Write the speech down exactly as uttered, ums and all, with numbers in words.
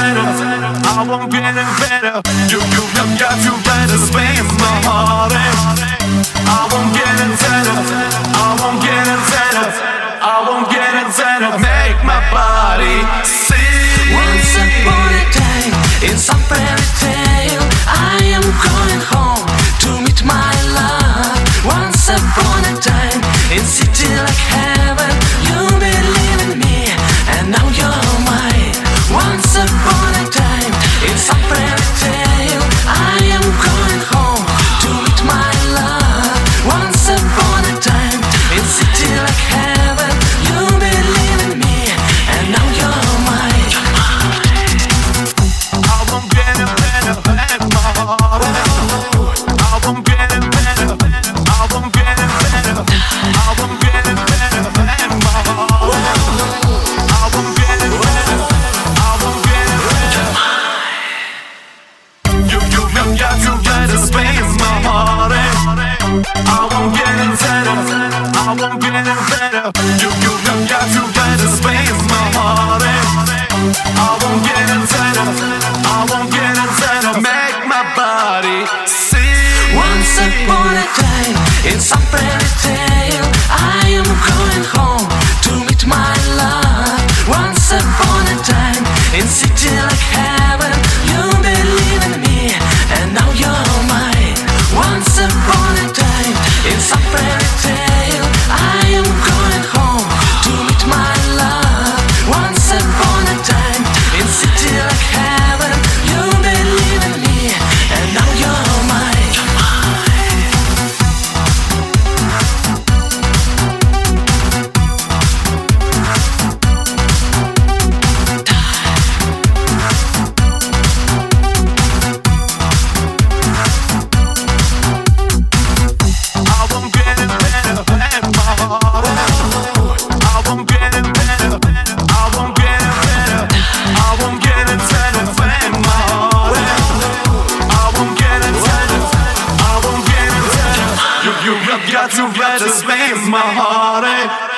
better. I won't get it better. You, you, you got to better spend my heart. I won't get it better. I won't get it better. I won't get it better. Make my body sing. Once upon a time, in some fairy tale, I am going home to meet my love. Once upon a time, in city like heaven, you believe in me, and now you're mine. Once upon a time, in some fairy tale, I am going home to meet my love. Once upon a time, in city like heaven, you believe in me, and now you're mine. I won't get it better. Make my heart. I won't get it better. I won't get it better. I won't get it better. Make my heart. I won't get it better. I won't get it better. You, you, you got to better spend my heart. I won't get it better. I won't get it better. You, you, you got to better spend my heart. I won't get it better. I won't get it better. Make my body sing. Once upon a time, in some fairy tale, I am going home to meet my love. Once upon a time, in city like heaven, you believe in me, and now you're mine. Once upon a time, in some fairy tale, I am going home to meet my love. Once upon a time, in city like heaven, you believe in me, and now you're mine. I won't get it better. Make my heart. I won't get it better. I won't get it better. I won't get it better. Make my heart. I won't get it better. I won't get it better. You, you, you got to better spend my heart.